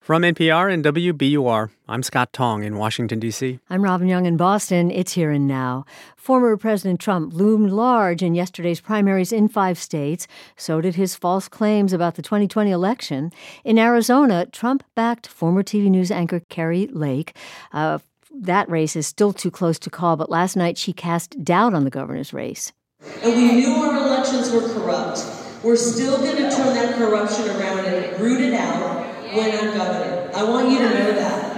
From NPR and WBUR, I'm Scott Tong in Washington, D.C. I'm Robin Young in Boston. It's Here and Now. Former President Trump loomed large in yesterday's primaries in 5 states. So did his false claims about the 2020 election. In Arizona, Trump backed former TV news anchor Kari Lake. That race is still too close to call, but last night she cast doubt on the governor's race. And we knew our elections were corrupt. We're still going to turn that corruption around and root it out when I'm governor. I want you to know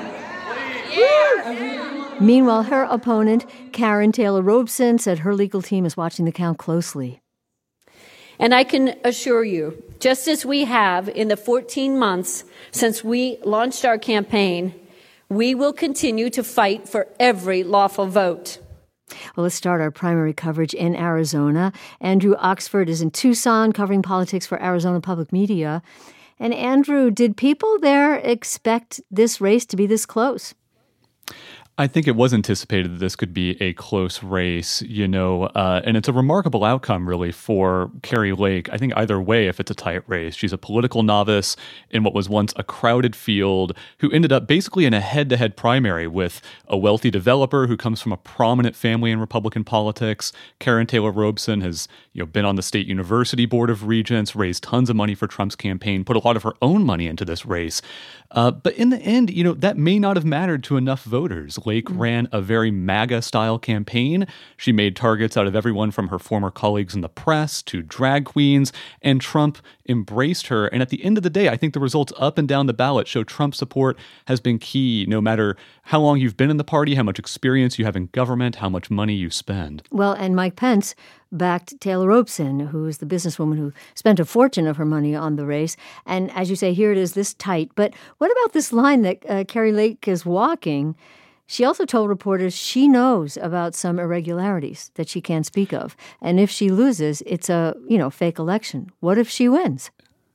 that. Meanwhile, her opponent, Karen Taylor Robson, said her legal team is watching the count closely. And I can assure you, just as we have in the 14 months since we launched our campaign, we will continue to fight for every lawful vote. Well, let's start our primary coverage in Arizona. Andrew Oxford is in Tucson covering politics for Arizona Public Media. And Andrew, did people there expect this race to be this close? I think it was anticipated that this could be a close race, and it's a remarkable outcome, really, for Kari Lake. I think either way, if it's a tight race, she's a political novice in what was once a crowded field who ended up basically in a head-to-head primary with a wealthy developer who comes from a prominent family in Republican politics. Karen Taylor Robson has been on the state university board of regents, raised tons of money for Trump's campaign, put a lot of her own money into this race. But in the end, that may not have mattered to enough voters. Lake ran a very MAGA-style campaign. She made targets out of everyone from her former colleagues in the press to drag queens, and Trump embraced her. And at the end of the day, I think the results up and down the ballot show Trump's support has been key, no matter how long you've been in the party, how much experience you have in government, how much money you spend. Well, and Mike Pence backed Taylor Robson, who is the businesswoman who spent a fortune of her money on the race. And as you say, here it is this tight. But what about this line that Kari Lake is walking? She also told reporters she knows about some irregularities that she can't speak of. And if she loses, it's a, fake election. What if she wins?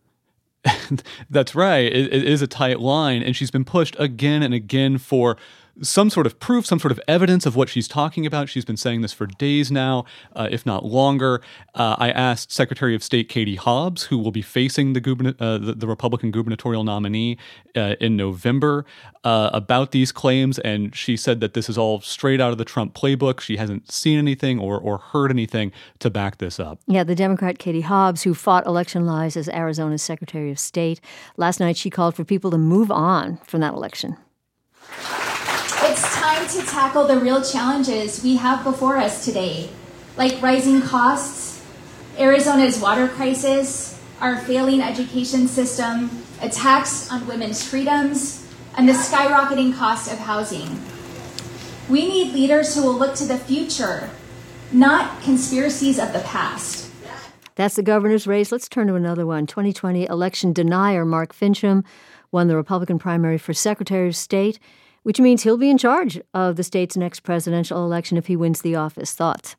That's right. It is a tight line, and she's been pushed again and again for some sort of proof, some sort of evidence of what she's talking about. She's been saying this for days now, if not longer. I asked Secretary of State Katie Hobbs, who will be facing the Republican gubernatorial nominee in November, about these claims, and she said that this is all straight out of the Trump playbook. She hasn't seen anything or heard anything to back this up. Yeah, the Democrat Katie Hobbs, who fought election lies as Arizona's Secretary of State, last night she called for people to move on from that election. It's time to tackle the real challenges we have before us today, like rising costs, Arizona's water crisis, our failing education system, attacks on women's freedoms, and the skyrocketing cost of housing. We need leaders who will look to the future, not conspiracies of the past. That's the governor's race. Let's turn to another one. 2020 election denier Mark Finchem won the Republican primary for Secretary of State, which means he'll be in charge of the state's next presidential election if he wins the office. Thoughts?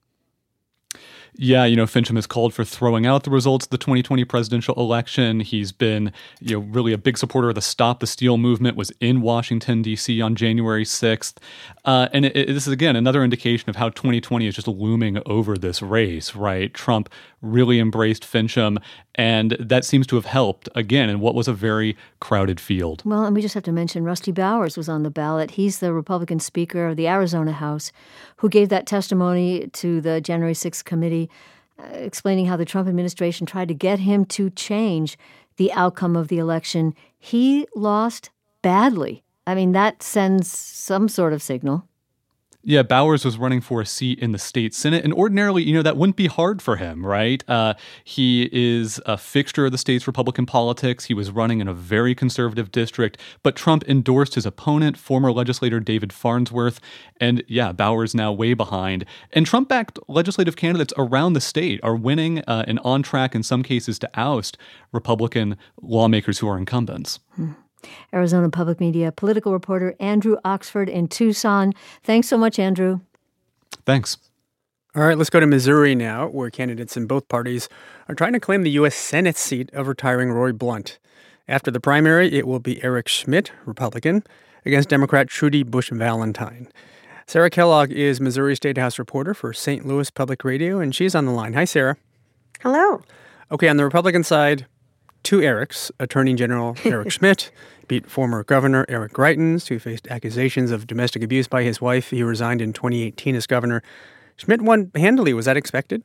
Yeah, Finchem has called for throwing out the results of the 2020 presidential election. He's been, really a big supporter of the Stop the Steal movement, was in Washington, D.C. on January 6th. And this is, again, another indication of how 2020 is just looming over this race, right? Trump really embraced Finchem, and that seems to have helped, again, in what was a very crowded field. Well, and we just have to mention Rusty Bowers was on the ballot. He's the Republican Speaker of the Arizona House who gave that testimony to the January 6th committee, explaining how the Trump administration tried to get him to change the outcome of the election. He lost badly. I mean, that sends some sort of signal. Yeah, Bowers was running for a seat in the state Senate, and ordinarily, that wouldn't be hard for him, right? He is a fixture of the state's Republican politics. He was running in a very conservative district, but Trump endorsed his opponent, former legislator David Farnsworth, and yeah, Bowers now way behind. And Trump-backed legislative candidates around the state are winning and on track in some cases to oust Republican lawmakers who are incumbents. Arizona Public Media political reporter Andrew Oxford in Tucson. Thanks so much, Andrew. Thanks. All right, let's go to Missouri now, where candidates in both parties are trying to claim the U.S. Senate seat of retiring Roy Blunt. After the primary, it will be Eric Schmidt, Republican, against Democrat Trudy Busch Valentine. Sarah Kellogg is Missouri State House reporter for St. Louis Public Radio, and she's on the line. Hi, Sarah. Hello. Okay, on the Republican side, two Erics, Attorney General Eric Schmidt, beat former Governor Eric Greitens, who faced accusations of domestic abuse by his wife. He resigned in 2018 as governor. Schmidt won handily. Was that expected?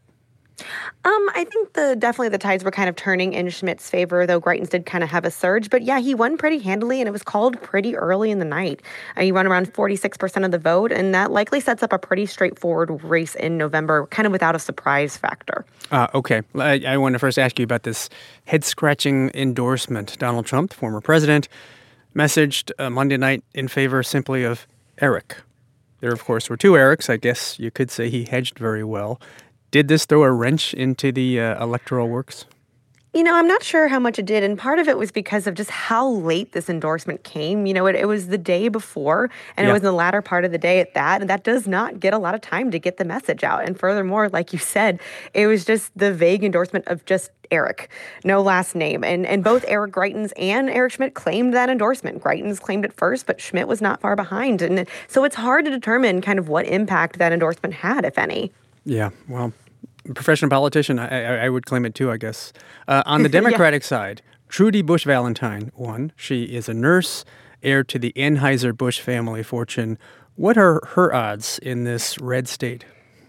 I think definitely the tides were kind of turning in Schmidt's favor, though Greitens did kind of have a surge. But yeah, he won pretty handily, and it was called pretty early in the night. He won around 46% of the vote, and that likely sets up a pretty straightforward race in November, kind of without a surprise factor. Okay. I want to first ask you about this head-scratching endorsement. Donald Trump, the former president, messaged Monday night in favor simply of Eric. There, of course, were two Erics. I guess you could say he hedged very well. Did this throw a wrench into the electoral works? I'm not sure how much it did, and part of it was because of just how late this endorsement came. It was the day before, and it was in the latter part of the day at that, and that does not get a lot of time to get the message out. And furthermore, like you said, it was just the vague endorsement of just Eric, no last name. And both Eric Greitens and Eric Schmidt claimed that endorsement. Greitens claimed it first, but Schmidt was not far behind. And so it's hard to determine kind of what impact that endorsement had, if any. Yeah, well, professional politician, I would claim it too, I guess. On the Democratic side, Trudy Bush Valentine won. She is a nurse, heir to the Anheuser-Busch family fortune. What are her odds in this red state?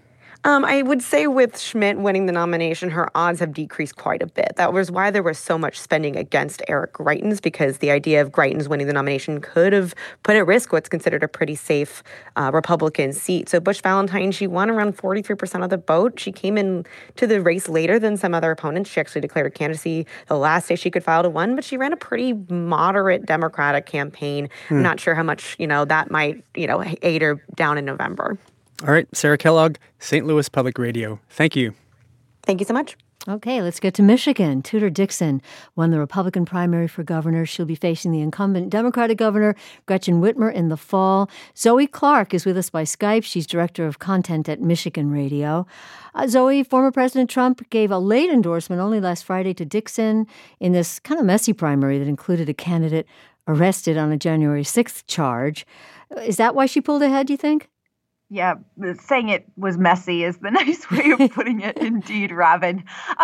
I would say with Schmidt winning the nomination, her odds have decreased quite a bit. That was why there was so much spending against Eric Greitens, because the idea of Greitens winning the nomination could have put at risk what's considered a pretty safe Republican seat. So Bush Valentine, she won around 43% of the vote. She came in to the race later than some other opponents. She actually declared candidacy the last day she could file to win, but she ran a pretty moderate Democratic campaign. I'm not sure how much, that might, aid her down in November. All right, Sarah Kellogg, St. Louis Public Radio. Thank you. Thank you so much. Okay, let's get to Michigan. Tudor Dixon won the Republican primary for governor. She'll be facing the incumbent Democratic governor, Gretchen Whitmer, in the fall. Zoe Clark is with us by Skype. She's director of content at Michigan Radio. Zoe, former President Trump gave a late endorsement only last Friday to Dixon in this kind of messy primary that included a candidate arrested on a January 6th charge. Is that why she pulled ahead, do you think? Yeah, saying it was messy is the nice way of putting it, indeed, Robin.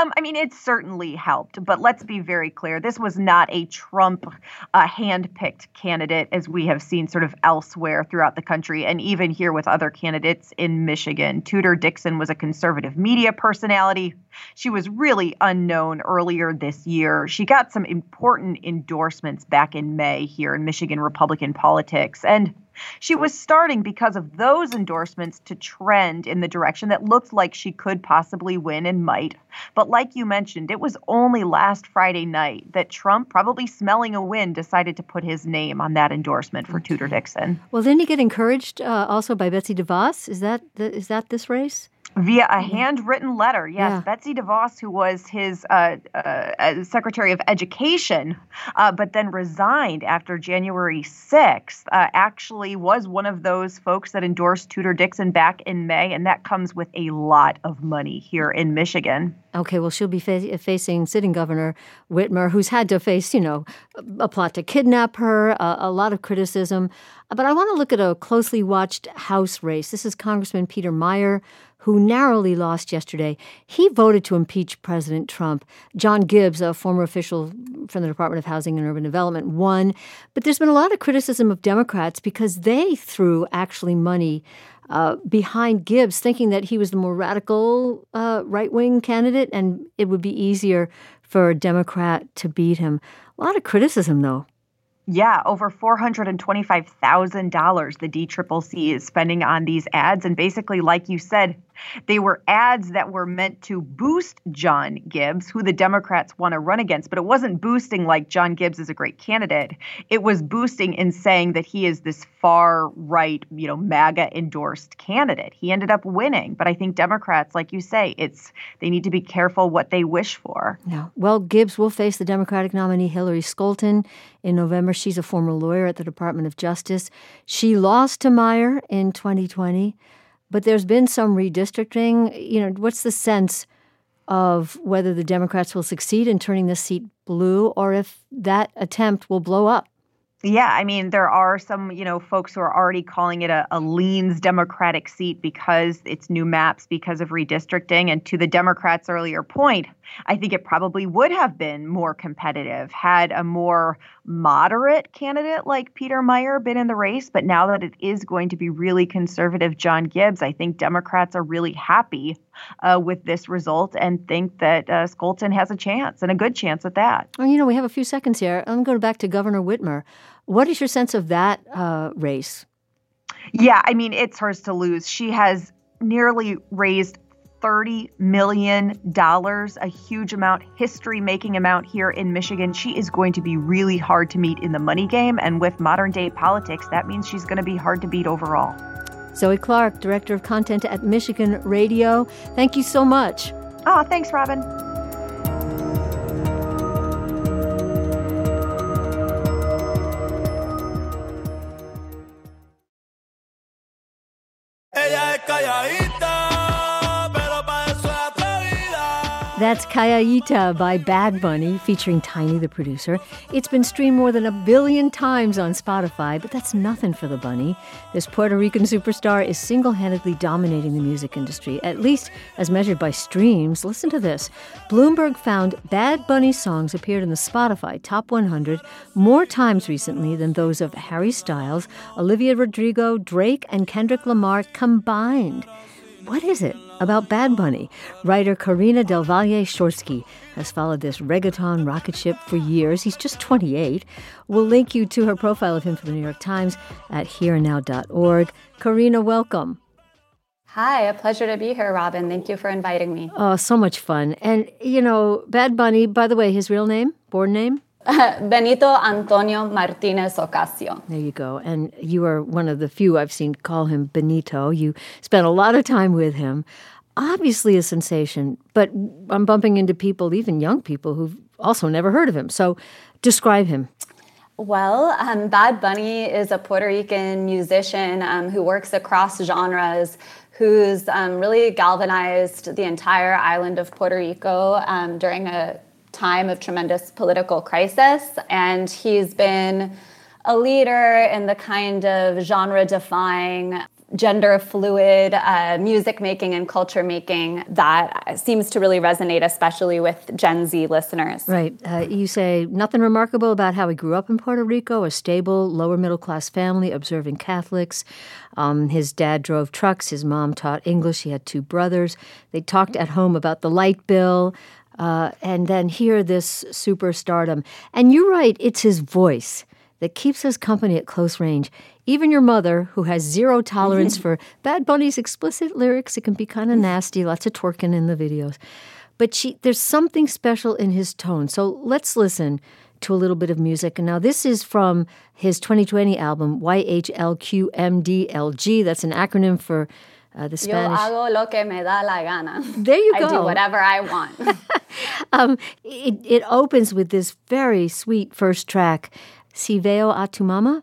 It certainly helped, but let's be very clear. This was not a Trump hand-picked candidate, as we have seen sort of elsewhere throughout the country, and even here with other candidates in Michigan. Tudor Dixon was a conservative media personality. She was really unknown earlier this year. She got some important endorsements back in May here in Michigan Republican politics, and she was starting, because of those endorsements, to trend in the direction that looked like she could possibly win and might. But like you mentioned, it was only last Friday night that Trump, probably smelling a win, decided to put his name on that endorsement for Tudor Dixon. Well, didn't he get encouraged also by Betsy DeVos? Is that this race? Via a handwritten letter, yes. Yeah. Betsy DeVos, who was his Secretary of Education, but then resigned after January 6th, actually was one of those folks that endorsed Tudor Dixon back in May, and that comes with a lot of money here in Michigan. Okay, well, she'll be facing sitting Governor Whitmer, who's had to face, a plot to kidnap her, a lot of criticism. But I want to look at a closely watched House race. This is Congressman Peter Meijer, who narrowly lost yesterday. He voted to impeach President Trump. John Gibbs, a former official from the Department of Housing and Urban Development, won. But there's been a lot of criticism of Democrats because they threw actually money behind Gibbs, thinking that he was the more radical right-wing candidate and it would be easier for a Democrat to beat him. A lot of criticism, though. Yeah, over $425,000 the DCCC is spending on these ads. And basically, like you said, they were ads that were meant to boost John Gibbs, who the Democrats want to run against. But it wasn't boosting like John Gibbs is a great candidate. It was boosting in saying that he is this far right, MAGA endorsed candidate. He ended up winning. But I think Democrats, like you say, they need to be careful what they wish for. Yeah. Well, Gibbs will face the Democratic nominee Hillary Scholten in November. She's a former lawyer at the Department of Justice. She lost to Meijer in 2020. But there's been some redistricting. What's the sense of whether the Democrats will succeed in turning this seat blue or if that attempt will blow up? Yeah, I mean, there are some, folks who are already calling it a leans Democratic seat because it's new maps, because of redistricting. And to the Democrats' earlier point, I think it probably would have been more competitive had a more moderate candidate like Peter Meijer been in the race. But now that it is going to be really conservative John Gibbs, I think Democrats are really happy with this result and think that Scholten has a chance, and a good chance at that. Well, we have a few seconds here. I'm going back to Governor Whitmer. What is your sense of that race? Yeah, I mean, it's hers to lose. She has nearly raised $30 million, a huge amount, history-making amount here in Michigan. She is going to be really hard to meet in the money game. And with modern-day politics, that means she's going to be hard to beat overall. Zoe Clark, Director of Content at Michigan Radio. Thank you so much. Oh, thanks, Robin. That's Calladita by Bad Bunny, featuring Tiny the Producer. It's been streamed more than 1 billion times on Spotify, but that's nothing for the bunny. This Puerto Rican superstar is single-handedly dominating the music industry, at least as measured by streams. Listen to this. Bloomberg found Bad Bunny songs appeared in the Spotify Top 100 more times recently than those of Harry Styles, Olivia Rodrigo, Drake, and Kendrick Lamar combined. What is it about Bad Bunny? Writer Karina Del Valle Shorsky has followed this reggaeton rocket ship for years. He's just 28. We'll link you to her profile of him for the New York Times at hereandnow.org. Karina, welcome. Hi, a pleasure to be here, Robin. Thank you for inviting me. Oh, so much fun. And, Bad Bunny, by the way, his real name, born name? Benito Antonio Martinez Ocasio. There you go. And you are one of the few I've seen call him Benito. You spent a lot of time with him. Obviously a sensation, but I'm bumping into people, even young people, who've also never heard of him. So describe him. Well, Bad Bunny is a Puerto Rican musician who works across genres, who's really galvanized the entire island of Puerto Rico during a time of tremendous political crisis, and he's been a leader in the kind of genre-defying, gender-fluid music making and culture making that seems to really resonate, especially with Gen Z listeners. Right. You say nothing remarkable about how he grew up in Puerto Rico, a stable, lower-middle-class family, observing Catholics. His dad drove trucks. His mom taught English. He had 2 brothers. They talked at home about the light bill. And then hear this superstardom. And you're right, it's his voice that keeps us company at close range. Even your mother, who has zero tolerance for Bad Bunny's explicit lyrics, it can be kind of nasty, lots of twerking in the videos. But there's something special in his tone. So let's listen to a little bit of music. And now this is from his 2020 album, YHLQMDLG. That's an acronym for the Spanish. Yo hago lo que me da la gana. There you go. I do whatever I want. It opens with this very sweet first track, Si Veo a Tu Mama.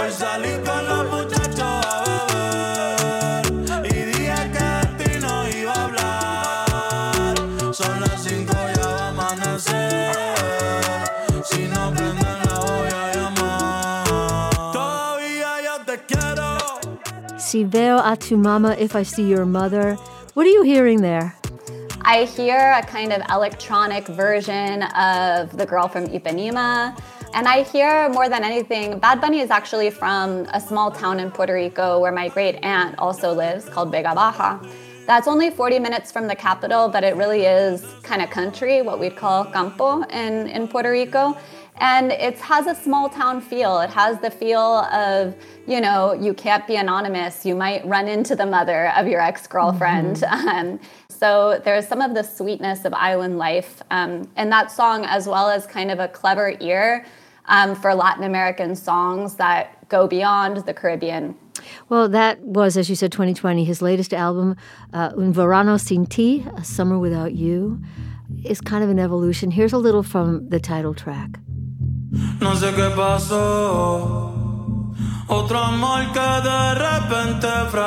Si veo a tu mama, if I see your mother. What are you hearing there? I hear a kind of electronic version of The Girl from Ipanema. And I hear, more than anything, Bad Bunny is actually from a small town in Puerto Rico where my great aunt also lives, called Vega Baja. That's only 40 minutes from the capital, but it really is kind of country, what we'd call campo in Puerto Rico. And it has a small town feel. It has the feel of, you can't be anonymous. You might run into the mother of your ex-girlfriend. Mm-hmm. So there's some of the sweetness of island life in that song, as well as kind of a clever ear for Latin American songs that go beyond the Caribbean. Well, that was, as you said, 2020. His latest album, Un Verano Sin Ti, A Summer Without You, is kind of an evolution. Here's a little from the title track. No sé qué pasó, otro amor que de repente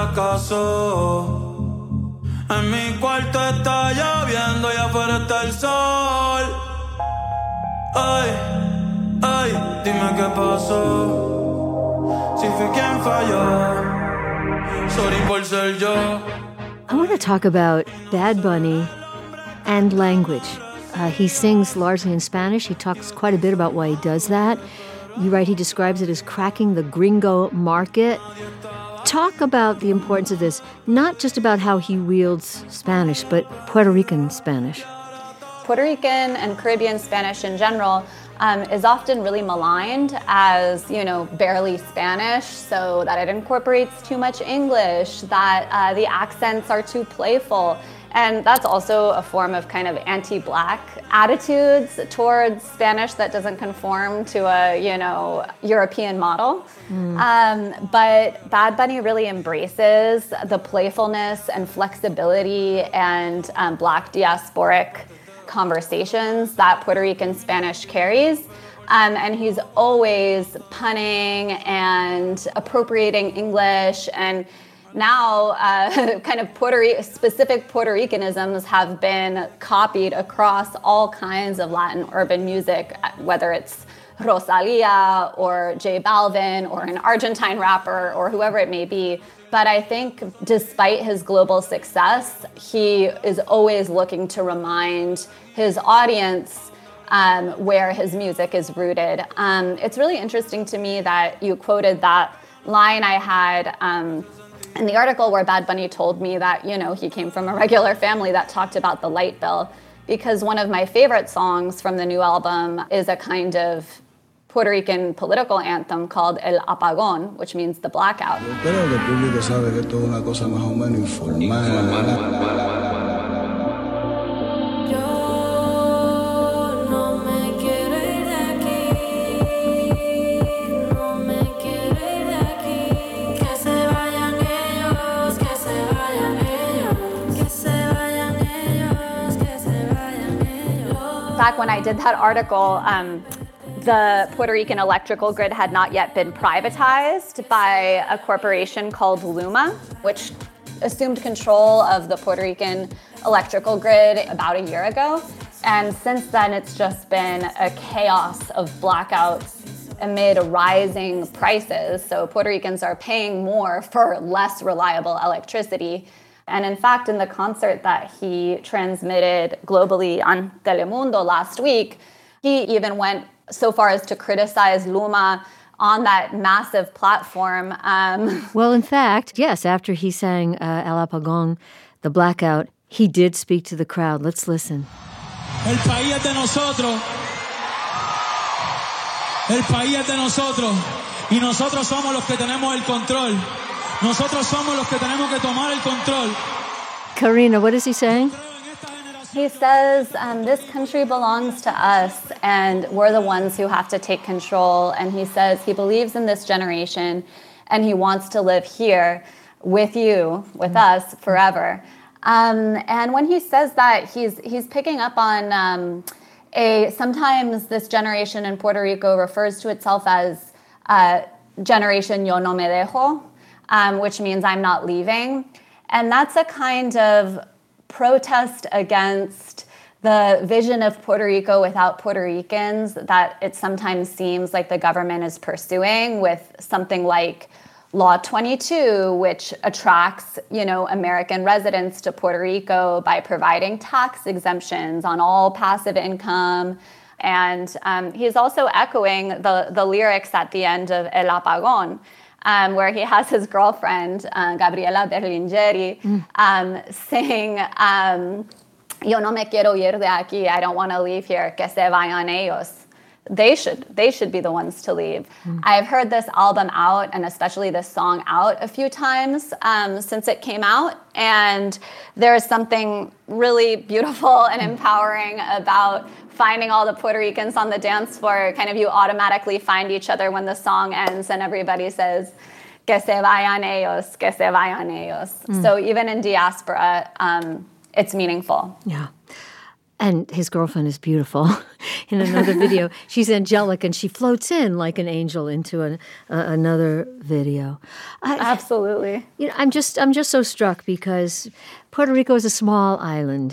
fracasó. En mi cuarto está lloviendo y afuera está el sol. Ay, Ay, dime qué pasó. Si fui quien falló. Sorry por ser yo. I want to talk about Bad Bunny and language. He sings largely in Spanish. He talks quite a bit about why he does that. You write he describes it as cracking the gringo market. Talk about the importance of this, not just about how he wields Spanish, but Puerto Rican Spanish. Puerto Rican and Caribbean Spanish in general is often really maligned as, barely Spanish, so that it incorporates too much English, that the accents are too playful. And that's also a form of kind of anti-Black attitudes towards Spanish that doesn't conform to a, European model. But Bad Bunny really embraces the playfulness and flexibility and Black diasporic conversations that Puerto Rican Spanish carries. And he's always punning and appropriating English, and now kind of specific Puerto Ricanisms have been copied across all kinds of Latin urban music, whether it's Rosalia or J Balvin or an Argentine rapper or whoever it may be. But I think despite his global success, he is always looking to remind his audience where his music is rooted. It's really interesting to me that you quoted that line I had in the article where Bad Bunny told me that, he came from a regular family that talked about the light bill, because one of my favorite songs from the new album is a kind of Puerto Rican political anthem called El Apagón, which means the blackout. Creo que el público sabe que esto es una cosa más o menos informal. Back when I did that article, the Puerto Rican electrical grid had not yet been privatized by a corporation called Luma, which assumed control of the Puerto Rican electrical grid about a year ago. And since then, it's just been a chaos of blackouts amid rising prices. So Puerto Ricans are paying more for less reliable electricity. And in fact, in the concert that he transmitted globally on Telemundo last week, he even went so far as to criticize Luma on that massive platform. Well, in fact, yes, after he sang El Apagón, the blackout, he did speak to the crowd. Let's listen. El país es de nosotros. El país es de nosotros. Y nosotros somos los que tenemos el control. Nosotros somos los que tenemos que tomar el control. Karina, what is he saying? He says, this country belongs to us, and we're the ones who have to take control. And he says he believes in this generation, and he wants to live here with you, with us, forever. And when he says that, he's picking up on sometimes this generation in Puerto Rico refers to itself as Generation Yo No Me Dejo, which means I'm not leaving. And that's a kind of protest against the vision of Puerto Rico without Puerto Ricans that it sometimes seems like the government is pursuing with something like Law 22, which attracts, American residents to Puerto Rico by providing tax exemptions on all passive income. And he's also echoing the lyrics at the end of El Apagón, where he has his girlfriend, Gabriela Berlingeri, sing, Yo no me quiero ir de aquí, I don't want to leave here, que se vayan ellos. They should be the ones to leave. I've heard this album out, and especially this song out, a few times since it came out, and there's something really beautiful and empowering about finding all the Puerto Ricans on the dance floor. Kind of you automatically find each other when the song ends and everybody says, que se vayan ellos, que se vayan ellos. So even in diaspora, it's meaningful. Yeah. And his girlfriend is beautiful. In another video, she's angelic, and she floats in like an angel into another video. Absolutely. I'm just so struck because Puerto Rico is a small island,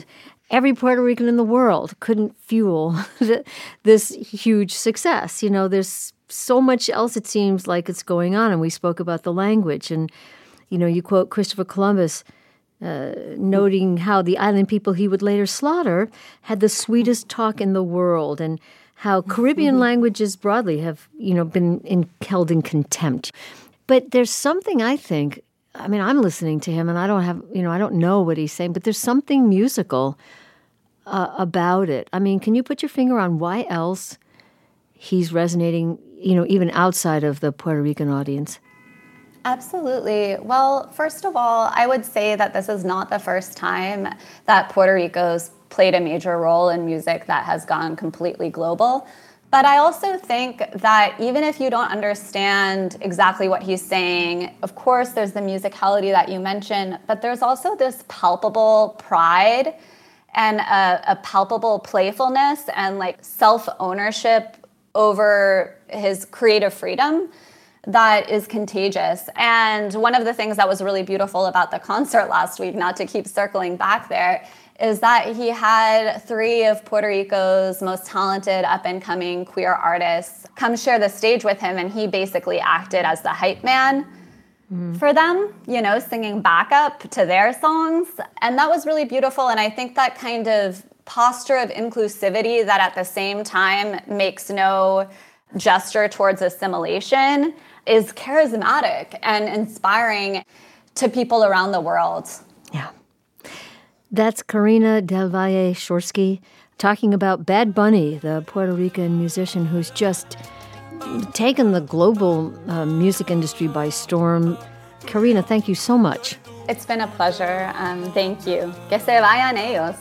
every Puerto Rican in the world couldn't fuel this huge success. There's so much else it seems like it's going on, and we spoke about the language. And, you quote Christopher Columbus, noting how the island people he would later slaughter had the sweetest talk in the world, and how Caribbean languages broadly have, been held in contempt. But there's something, I think, I'm listening to him and I don't know what he's saying, but there's something musical about it. Can you put your finger on why else he's resonating, even outside of the Puerto Rican audience? Absolutely. Well, first of all, I would say that this is not the first time that Puerto Rico's played a major role in music that has gone completely global. But I also think that even if you don't understand exactly what he's saying, of course, there's the musicality that you mentioned, but there's also this palpable pride and a palpable playfulness and like self-ownership over his creative freedom that is contagious. And one of the things that was really beautiful about the concert last week, not to keep circling back there, is that he had 3 of Puerto Rico's most talented up-and-coming queer artists come share the stage with him, and he basically acted as the hype man for them, singing backup to their songs. And that was really beautiful, and I think that kind of posture of inclusivity that at the same time makes no gesture towards assimilation is charismatic and inspiring to people around the world. Yeah. That's Karina Del Valle Shorsky talking about Bad Bunny, the Puerto Rican musician who's just taken the global music industry by storm. Karina, thank you so much. It's been a pleasure. Thank you. Que se vayan ellos.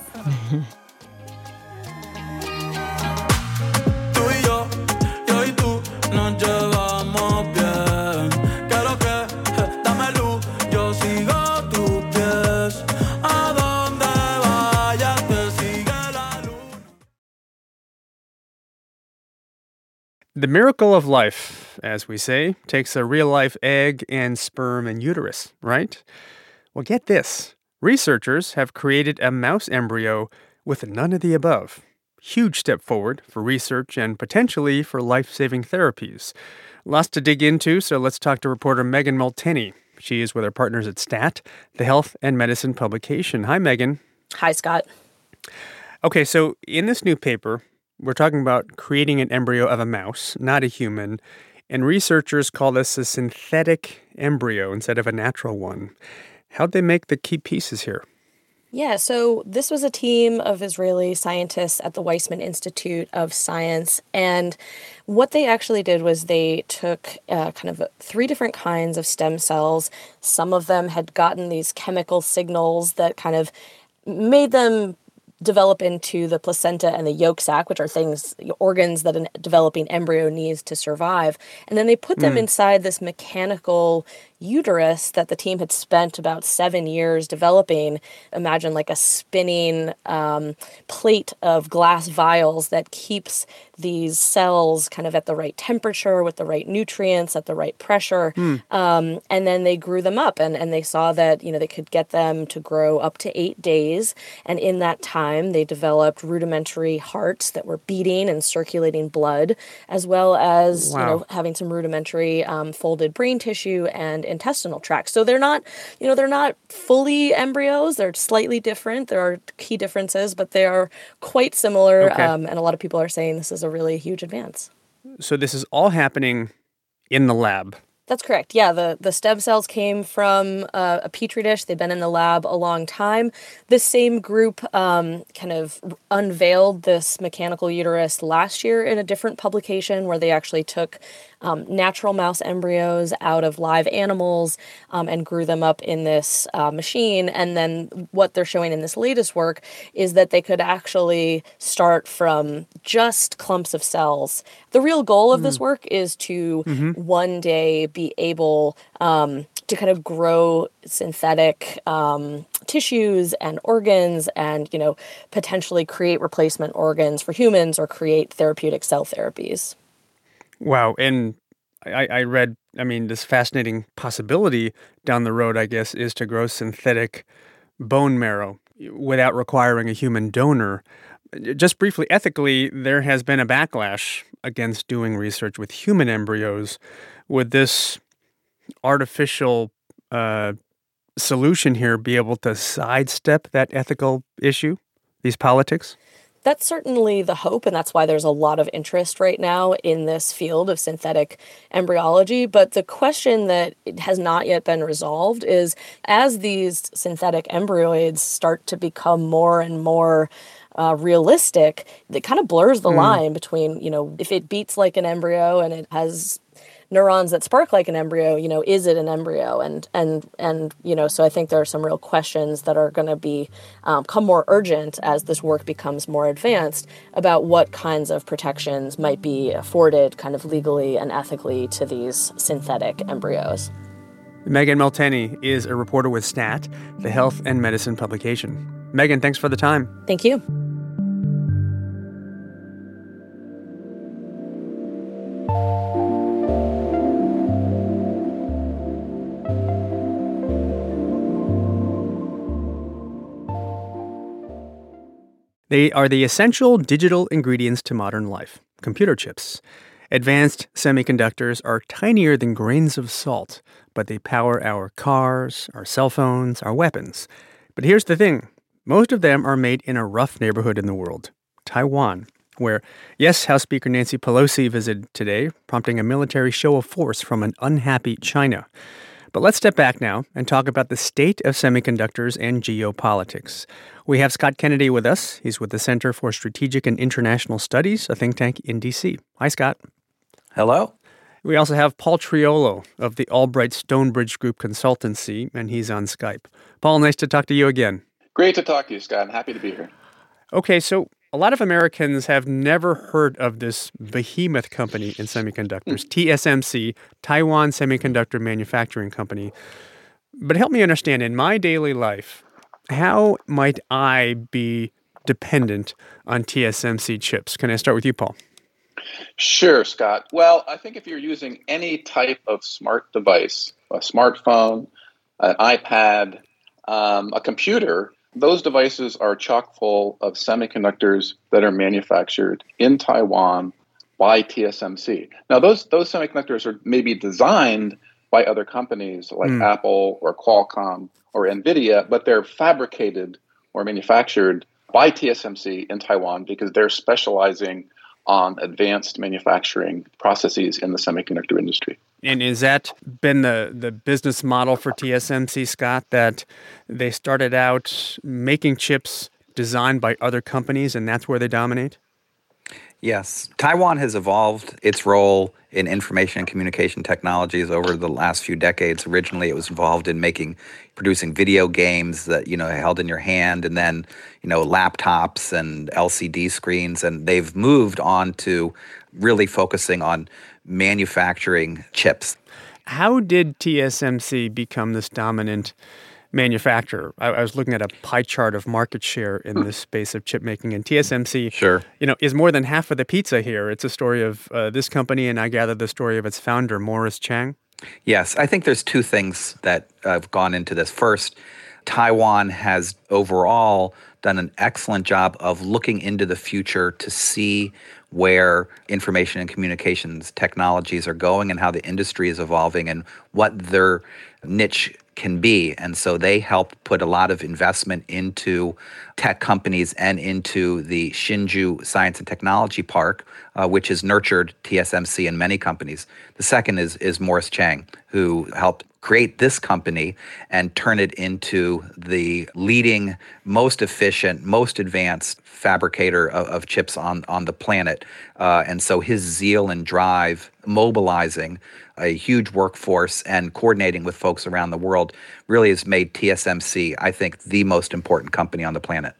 The miracle of life, as we say, takes a real-life egg and sperm and uterus, right? Well, get this. Researchers have created a mouse embryo with none of the above. Huge step forward for research and potentially for life-saving therapies. Lots to dig into, so let's talk to reporter Megan Multeney. She is with her partners at STAT, the health and medicine publication. Hi, Megan. Hi, Scott. Okay, so in this new paper, we're talking about creating an embryo of a mouse, not a human, and researchers call this a synthetic embryo instead of a natural one. How'd they make the key pieces here? Yeah, so this was a team of Israeli scientists at the Weizmann Institute of Science, and what they actually did was they took kind of 3 different kinds of stem cells. Some of them had gotten these chemical signals that kind of made them develop into the placenta and the yolk sac, which are organs that a developing embryo needs to survive. And then they put them inside this mechanical uterus that the team had spent about 7 years developing. Imagine like a spinning plate of glass vials that keeps these cells kind of at the right temperature, with the right nutrients, at the right pressure. And then they grew them up, and they saw that, they could get them to grow up to 8 days. And in that time, they developed rudimentary hearts that were beating and circulating blood, as well as, having some rudimentary folded brain tissue and intestinal tract. So they're not fully embryos. They're slightly different. There are key differences, but they are quite similar. Okay. And a lot of people are saying this is a really huge advance. So this is all happening in the lab. That's correct. Yeah, the stem cells came from a petri dish. They've been in the lab a long time. This same group kind of unveiled this mechanical uterus last year in a different publication where they actually took natural mouse embryos out of live animals and grew them up in this machine. And then what they're showing in this latest work is that they could actually start from just clumps of cells. The real goal of this work is to one day be able to kind of grow synthetic tissues and organs and, potentially create replacement organs for humans or create therapeutic cell therapies. Wow. And I read, this fascinating possibility down the road, I guess, is to grow synthetic bone marrow. without requiring a human donor. Just briefly, ethically, there has been a backlash against doing research with human embryos. Would this artificial solution here be able to sidestep that ethical issue, these politics? That's certainly the hope, and that's why there's a lot of interest right now in this field of synthetic embryology. But the question that has not yet been resolved is, as these synthetic embryoids start to become more and more realistic, it kind of blurs the line between, if it beats like an embryo and it has neurons that spark like an embryo, is it an embryo? And so I think there are some real questions that are going to become more urgent as this work becomes more advanced about what kinds of protections might be afforded kind of legally and ethically to these synthetic embryos. Megan Milteny is a reporter with STAT, the health and medicine publication. Megan, thanks for the time. Thank you. They are the essential digital ingredients to modern life, computer chips. Advanced semiconductors are tinier than grains of salt, but they power our cars, our cell phones, our weapons. But here's the thing. Most of them are made in a rough neighborhood in the world, Taiwan, where, yes, House Speaker Nancy Pelosi visited today, prompting a military show of force from an unhappy China. But let's step back now and talk about the state of semiconductors and geopolitics. We have Scott Kennedy with us. He's with the Center for Strategic and International Studies, a think tank in D.C. Hi, Scott. Hello. We also have Paul Triolo of the Albright Stonebridge Group Consultancy, and he's on Skype. Paul, nice to talk to you again. Great to talk to you, Scott. I'm happy to be here. Okay, so a lot of Americans have never heard of this behemoth company in semiconductors, TSMC, Taiwan Semiconductor Manufacturing Company. But help me understand, in my daily life, how might I be dependent on TSMC chips? Can I start with you, Paul? Sure, Scott. Well, I think if you're using any type of smart device, a smartphone, an iPad, a computer, those devices are chock full of semiconductors that are manufactured in Taiwan by TSMC. Now, those semiconductors are maybe designed by other companies like Apple or Qualcomm or NVIDIA, but they're fabricated or manufactured by TSMC in Taiwan because they're specializing on advanced manufacturing processes in the semiconductor industry. And has that been the business model for TSMC, Scott, that they started out making chips designed by other companies and that's where they dominate? Yes. Taiwan has evolved its role in information and communication technologies over the last few decades. Originally, it was involved in producing video games that, held in your hand, and then, laptops and LCD screens. And they've moved on to really focusing on manufacturing chips. How did TSMC become this dominant manufacturer? I was looking at a pie chart of market share in this space of chip making, and TSMC, is more than half of the pizza here. It's a story of this company, and I gather the story of its founder, Morris Chang. Yes, I think there's two things that have gone into this. First, Taiwan has overall done an excellent job of looking into the future to see where information and communications technologies are going and how the industry is evolving and what their niche can be. And so they helped put a lot of investment into tech companies and into the Hsinchu Science and Technology Park, which has nurtured TSMC and many companies. The second is Morris Chang, who helped create this company and turn it into the leading, most efficient, most advanced fabricator of chips on the planet. And so his zeal and drive, mobilizing a huge workforce and coordinating with folks around the world really has made TSMC, I think, the most important company on the planet.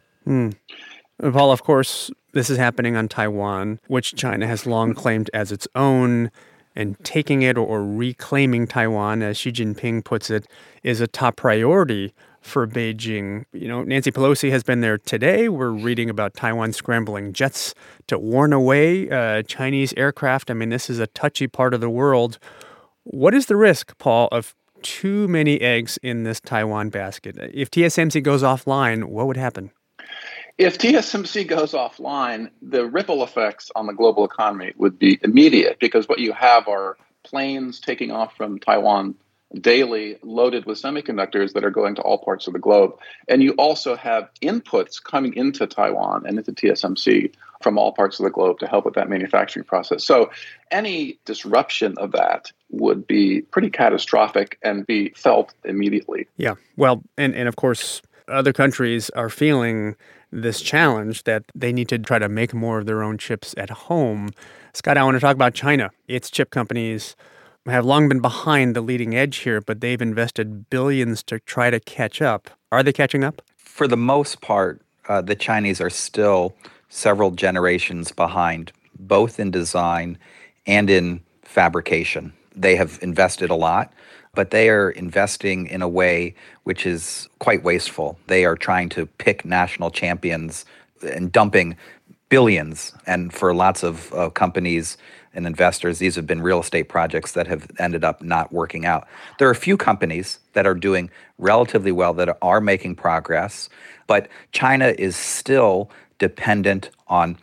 Paul, of course, this is happening on Taiwan, which China has long claimed as its own, and taking it or reclaiming Taiwan, as Xi Jinping puts it, is a top priority for Beijing. Nancy Pelosi has been there today. We're reading about Taiwan scrambling jets to warn away Chinese aircraft. I mean, this is a touchy part of the world. What is the risk, Paul, of too many eggs in this Taiwan basket. If TSMC goes offline, what would happen? If TSMC goes offline, the ripple effects on the global economy would be immediate, because what you have are planes taking off from Taiwan daily loaded with semiconductors that are going to all parts of the globe. And you also have inputs coming into Taiwan and into TSMC from all parts of the globe to help with that manufacturing process. So any disruption of that would be pretty catastrophic and be felt immediately. Yeah. Well, and of course, other countries are feeling this challenge that they need to try to make more of their own chips at home. Scott, I want to talk about China. Its chip companies have long been behind the leading edge here, but they've invested billions to try to catch up. Are they catching up? For the most part, the Chinese are still several generations behind, both in design and in fabrication. They have invested a lot, but they are investing in a way which is quite wasteful. They are trying to pick national champions and dumping billions. And for lots of companies and investors, these have been real estate projects that have ended up not working out. There are a few companies that are doing relatively well, that are making progress, but China is still dependent on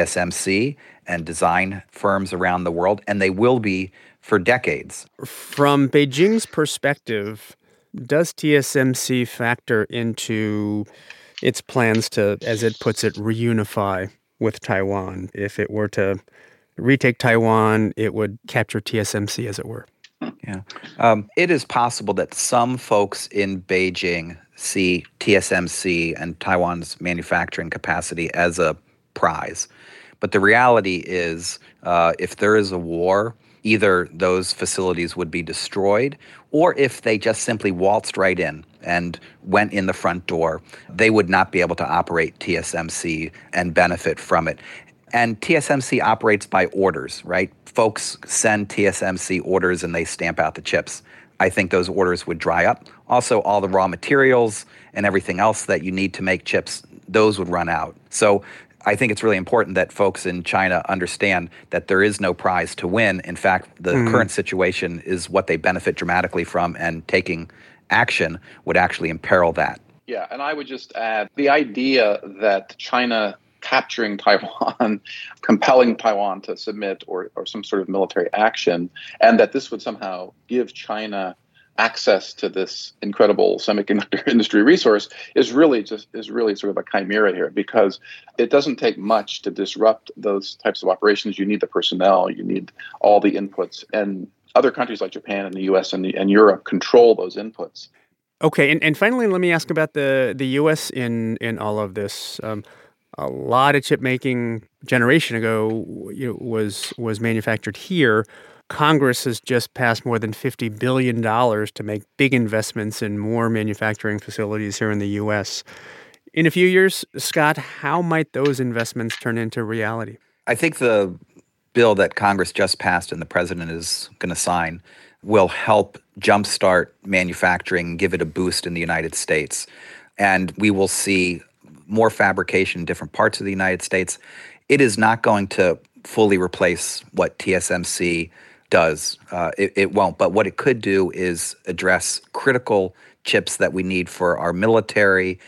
TSMC and design firms around the world, and they will be for decades. From Beijing's perspective, does TSMC factor into its plans to, as it puts it, reunify with Taiwan? If it were to retake Taiwan, it would capture TSMC, as it were. Yeah. It is possible that some folks in Beijing see TSMC and Taiwan's manufacturing capacity as a prize. But the reality is, if there is a war, either those facilities would be destroyed, or if they just simply waltzed right in and went in the front door, they would not be able to operate TSMC and benefit from it. And TSMC operates by orders, right? Folks send TSMC orders and they stamp out the chips. I think those orders would dry up. Also, all the raw materials and everything else that you need to make chips, those would run out. So I think it's really important that folks in China understand that there is no prize to win. In fact, the current situation is what they benefit dramatically from, and taking action would actually imperil that. Yeah, and I would just add the idea that China capturing Taiwan, compelling Taiwan to submit or some sort of military action, and that this would somehow give China access to this incredible semiconductor industry resource is really sort of a chimera here, because it doesn't take much to disrupt those types of operations. You need the personnel, you need all the inputs, and other countries like Japan and the U.S. and Europe control those inputs. Okay, and finally, let me ask about the U.S. in all of this. A lot of chip making generation ago was manufactured here. Congress has just passed more than $50 billion to make big investments in more manufacturing facilities here in the U.S. In a few years, Scott, how might those investments turn into reality? I think the bill that Congress just passed and the president is going to sign will help jumpstart manufacturing, give it a boost in the United States. And we will see more fabrication in different parts of the United States. It is not going to fully replace what TSMC does. It won't. But what it could do is address critical chips that we need for our military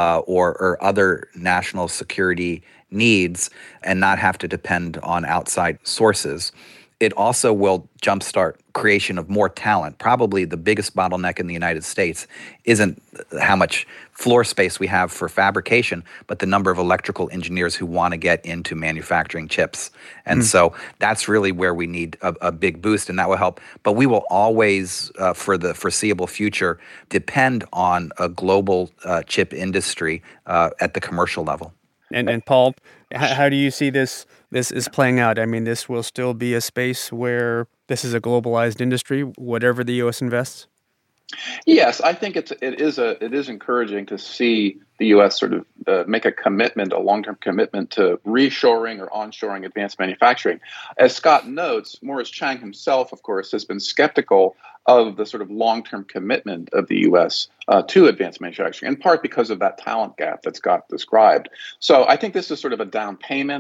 or other national security needs, and not have to depend on outside sources. It also will jumpstart creation of more talent. Probably the biggest bottleneck in the United States isn't how much floor space we have for fabrication, but the number of electrical engineers who want to get into manufacturing chips. And so that's really where we need a big boost, and that will help. But we will always, for the foreseeable future, depend on a global chip industry at the commercial level. And Paul, how do you see this is playing out? I mean, this will still be a space where this is a globalized industry, whatever the U.S. invests? Yes, I think it is encouraging to see the U.S. sort of make a commitment, a long-term commitment to reshoring or onshoring advanced manufacturing. As Scott notes, Morris Chang himself, of course, has been skeptical of the sort of long-term commitment of the U.S. To advanced manufacturing, in part because of that talent gap that Scott described. So I think this is sort of a down payment.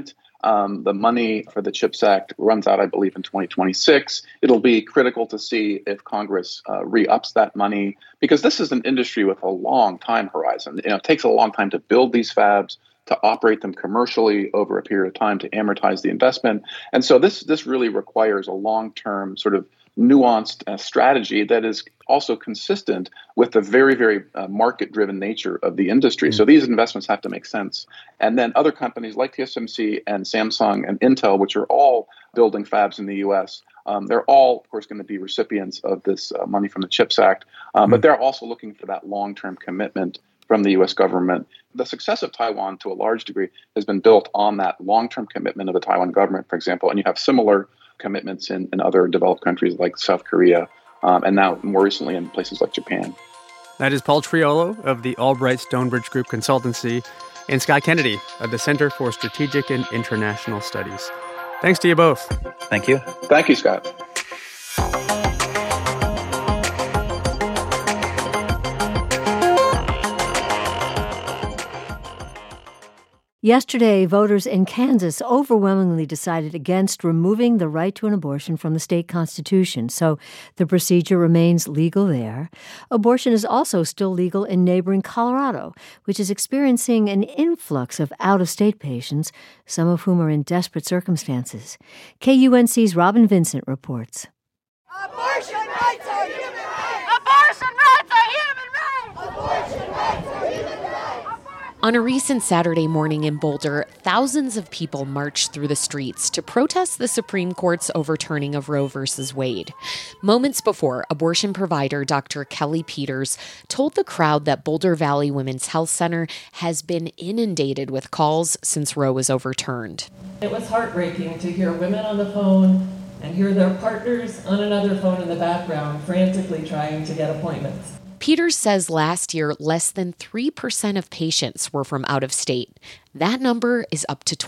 The money for the CHIPS Act runs out, I believe, in 2026. It'll be critical to see if Congress re-ups that money, because this is an industry with a long time horizon. It takes a long time to build these fabs, to operate them commercially over a period of time, to amortize the investment. And so this really requires a long-term sort of nuanced strategy that is also consistent with the very, very market-driven nature of the industry. So these investments have to make sense. And then other companies like TSMC and Samsung and Intel, which are all building fabs in the U.S., they're all, of course, going to be recipients of this money from the CHIPS Act. But they're also looking for that long-term commitment from the U.S. government. The success of Taiwan, to a large degree, has been built on that long-term commitment of the Taiwan government, for example. And you have similar commitments in other developed countries like South Korea, and now more recently in places like Japan. That is Paul Triolo of the Albright Stonebridge Group Consultancy and Scott Kennedy of the Center for Strategic and International Studies. Thanks to you both. Thank you. Thank you, Scott. Yesterday, voters in Kansas overwhelmingly decided against removing the right to an abortion from the state constitution, so the procedure remains legal there. Abortion is also still legal in neighboring Colorado, which is experiencing an influx of out-of-state patients, some of whom are in desperate circumstances. KUNC's Robin Vincent reports. Abortion rights are human rights! Abortion rights are human rights! Abortion rights are human rights! On a recent Saturday morning in Boulder, thousands of people marched through the streets to protest the Supreme Court's overturning of Roe v. Wade. Moments before, abortion provider Dr. Kelly Peters told the crowd that Boulder Valley Women's Health Center has been inundated with calls since Roe was overturned. It was heartbreaking to hear women on the phone and hear their partners on another phone in the background frantically trying to get appointments. Peters says last year, less than 3% of patients were from out of state. That number is up to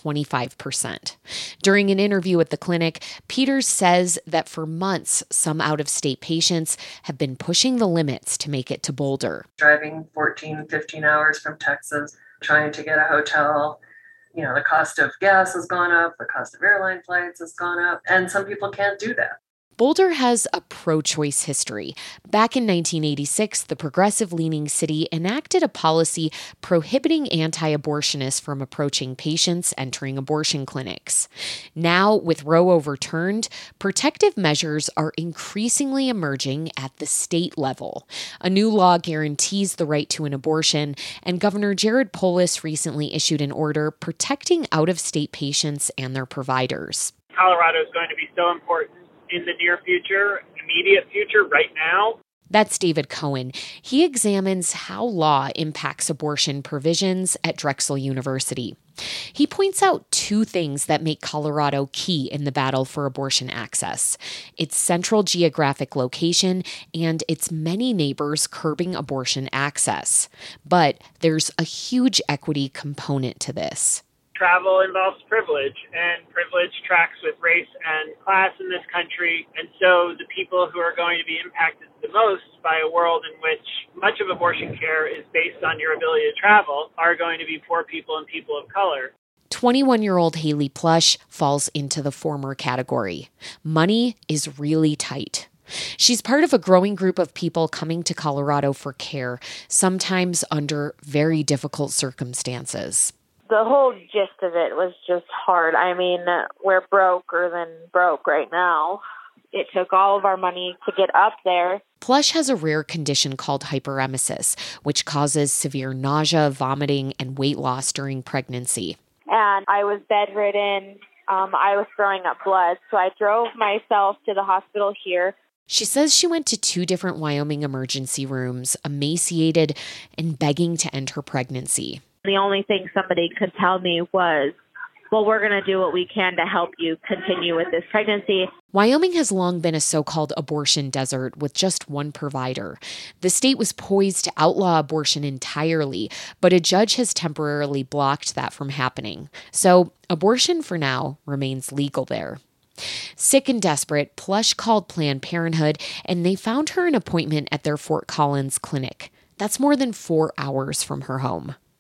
25%. During an interview at the clinic, Peters says that for months, some out-of-state patients have been pushing the limits to make it to Boulder. Driving 14, 15 hours from Texas, trying to get a hotel. The cost of gas has gone up, the cost of airline flights has gone up, and some people can't do that. Boulder has a pro-choice history. Back in 1986, the progressive-leaning city enacted a policy prohibiting anti-abortionists from approaching patients entering abortion clinics. Now, with Roe overturned, protective measures are increasingly emerging at the state level. A new law guarantees the right to an abortion, and Governor Jared Polis recently issued an order protecting out-of-state patients and their providers. Colorado is going to be so important in the near future, immediate future, right now. That's David Cohen. He examines how law impacts abortion provisions at Drexel University. He points out two things that make Colorado key in the battle for abortion access: its central geographic location and its many neighbors curbing abortion access. But there's a huge equity component to this. Travel involves privilege, and privilege tracks with race and class in this country. And so the people who are going to be impacted the most by a world in which much of abortion care is based on your ability to travel are going to be poor people and people of color. 21-year-old Haley Plush falls into the former category. Money is really tight. She's part of a growing group of people coming to Colorado for care, sometimes under very difficult circumstances. The whole gist of it was just hard. I mean, we're broker than broke right now. It took all of our money to get up there. Plush has a rare condition called hyperemesis, which causes severe nausea, vomiting, and weight loss during pregnancy. And I was bedridden. I was throwing up blood, so I drove myself to the hospital here. She says she went to 2 different Wyoming emergency rooms, emaciated and begging to end her pregnancy. The only thing somebody could tell me was, well, we're going to do what we can to help you continue with this pregnancy. Wyoming has long been a so-called abortion desert with just one provider. The state was poised to outlaw abortion entirely, but a judge has temporarily blocked that from happening. So abortion, for now, remains legal there. Sick and desperate, Plush called Planned Parenthood, and they found her an appointment at their Fort Collins clinic. That's more than 4 hours from her home.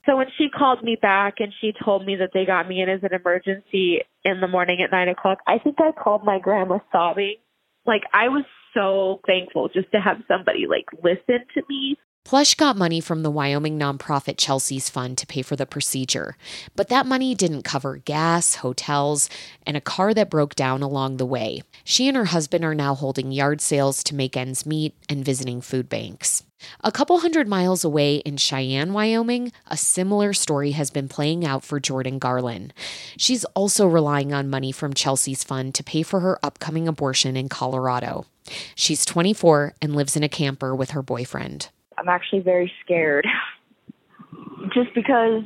So when she called me back and she told me that they got me in as an emergency in the morning at 9 o'clock, I think I called my grandma sobbing. Like, I was so thankful just to have somebody, like, listen to me. Plush got money from the Wyoming nonprofit Chelsea's Fund to pay for the procedure, but that money didn't cover gas, hotels, and a car that broke down along the way. She and her husband are now holding yard sales to make ends meet and visiting food banks. A couple hundred miles away in Cheyenne, Wyoming, a similar story has been playing out for Jordan Garland. She's also relying on money from Chelsea's Fund to pay for her upcoming abortion in Colorado. She's 24 and lives in a camper with her boyfriend. I'm actually very scared just because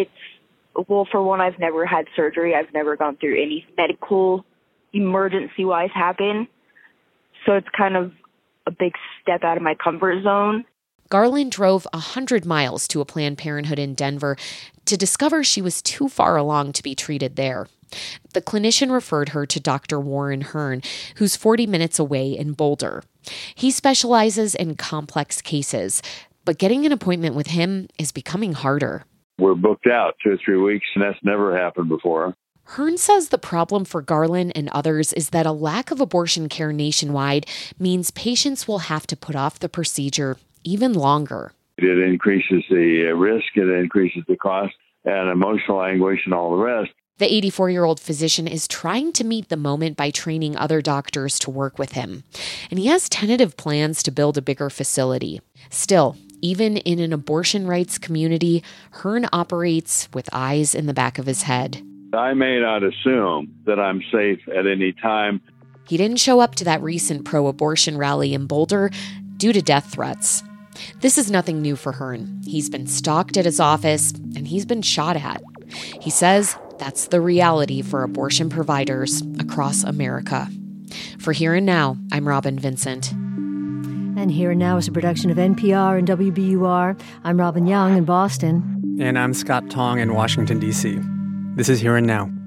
for one, I've never had surgery. I've never gone through any medical emergency-wise happen. So it's kind of a big step out of my comfort zone. Garland drove 100 miles to a Planned Parenthood in Denver to discover she was too far along to be treated there. The clinician referred her to Dr. Warren Hearn, who's 40 minutes away in Boulder. He specializes in complex cases, but getting an appointment with him is becoming harder. We're booked out 2 or 3 weeks, and that's never happened before. Hearn says the problem for Garland and others is that a lack of abortion care nationwide means patients will have to put off the procedure even longer. It increases the risk, it increases the cost, and emotional anguish and all the rest. The 84-year-old physician is trying to meet the moment by training other doctors to work with him. And he has tentative plans to build a bigger facility. Still, even in an abortion rights community, Hearn operates with eyes in the back of his head. I may not assume that I'm safe at any time. He didn't show up to that recent pro-abortion rally in Boulder due to death threats. This is nothing new for Hearn. He's been stalked at his office, and he's been shot at. He says that's the reality for abortion providers across America. For Here and Now, I'm Robin Vincent. And Here and Now is a production of NPR and WBUR. I'm Robin Young in Boston. And I'm Scott Tong in Washington, D.C. This is Here and Now.